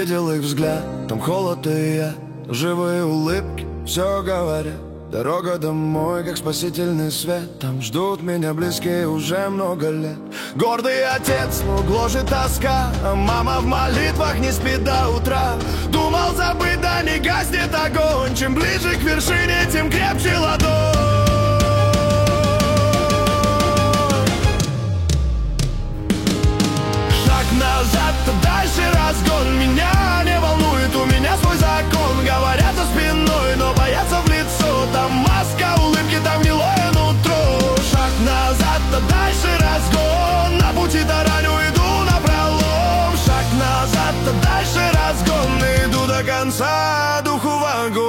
видел их взгляд, там холод и я, живые улыбки, все говорят. Дорога домой, как спасительный свет, там ждут меня близкие уже много лет. Гордый отец, но гложет тоска, а мама в молитвах не спит до утра. Думал забыть, да не гаснет огонь, чем ближе к вершине, тем крепче ладонь. Шаг назад, то дальше разгон. Меня не волнует, у меня свой закон. Говорят за спиной, но боятся в лицо. Там маска, улыбки, там гнилое нутро. Шаг назад, то дальше разгон. На пути тараню, иду напролом. Шаг назад, то дальше разгон. Иду до конца, духу в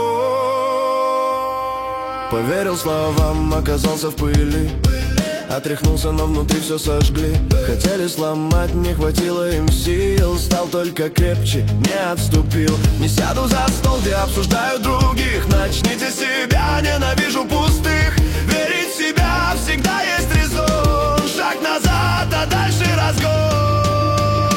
огонь. Поверил словам, оказался в пыли. Отряхнулся, но внутри все сожгли. Хотели сломать, не хватило им сил. Стал только крепче, не отступил. Не сяду за стол, где обсуждают других. Начните себя, ненавижу пустых. Верить в себя всегда есть резон. Шаг назад, а дальше разгон.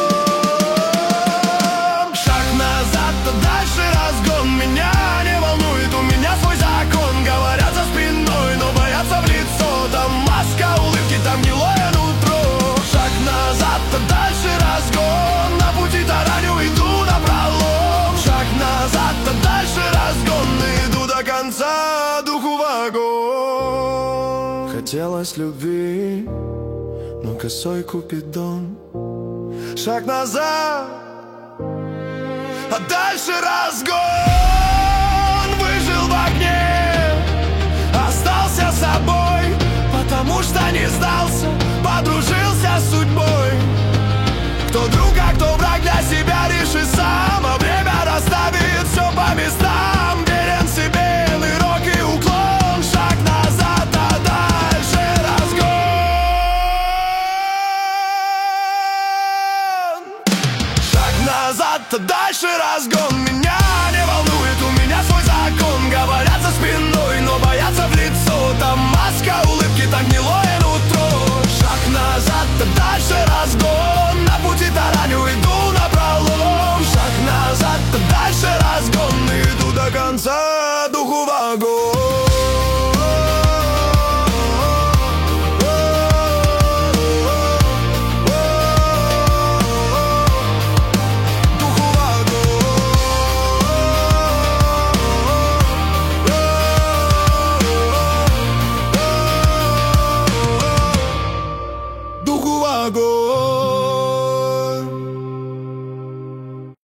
Шаг назад, а дальше разгон. Меня не волнует, у меня свой закон. Говорят за спиной, но боятся в лицо. Там маска, улыбки, там гнилое нутро. Шаг назад, а дальше разгон. На пути тараню, иду напролом. Шаг назад, а дальше разгон. Иду до конца, духу в огонь. Хотелось любви, но косой купидон. Шаг назад, а дальше разгон. Выжил в огне, остался собой, потому что не сдался, подружился с судьбой. Кто друг, а кто враг, для себя реши сам. А время расставит все по местам. Верен себе, нырок и уклон. Шаг назад, а дальше разгон. Шаг назад, а дальше разгон. Меня не волнует, у меня свой закон. Говорят за спиной, но боятся в лицо. Там маска, улыбки, там гнилое нутро. Шаг назад, а дальше разгон. На пути тараню, иду напролом. Шаг назад, а дальше разгон. Иду до конца, духу в огонь. Духу в огонь.